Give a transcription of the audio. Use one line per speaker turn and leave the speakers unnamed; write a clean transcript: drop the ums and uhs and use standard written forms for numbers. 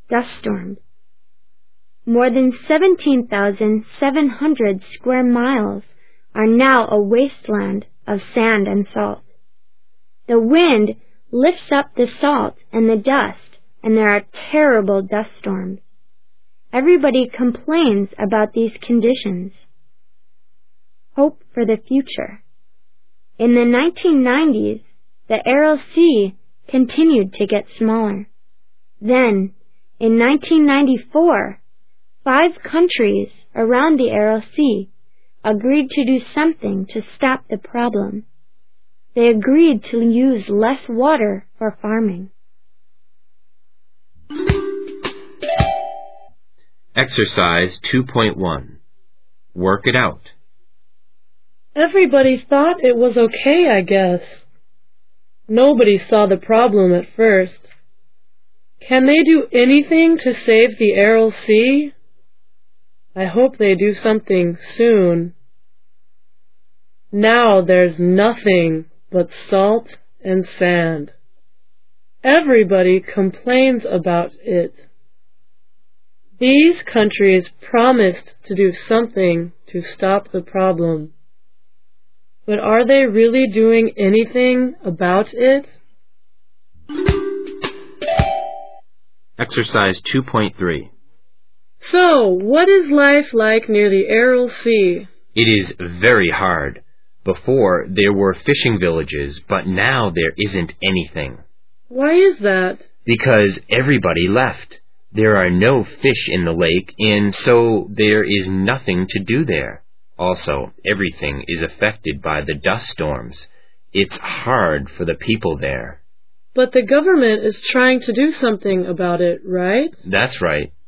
dust storms. More than 17,700 square miles are now a wasteland of sand and salt. The wind lifts up the salt and the dust, and there are terrible dust storms. Everybody complains about these conditions. Hope for the future. In the 1990s, the Aral Sea continued to get smaller. Then, in 1994, 5 countries around the Aral Sea agreed to do something to stop the problem. They agreed to use less water for farming.
Exercise 2.1. Work it out.
Everybody thought it was okay, I guess. Nobody saw the problem at first. Can they do anything to save the Aral Sea? I hope they do something soon. Now there's nothing but salt and sand. Everybody complains about it. These countries promised to do something to stop the problem. But are they really doing anything about it?
Exercise 2.3.
So, what is life like near the Aral Sea?
It is very hard. Before, there were fishing villages, but now there isn't anything.
Why is that?
Because everybody left. There are no fish in the lake, and so there is nothing to do there. Also, everything is affected by the dust storms. It's hard for the people there.
But the government is trying to do something about it, right?
That's right.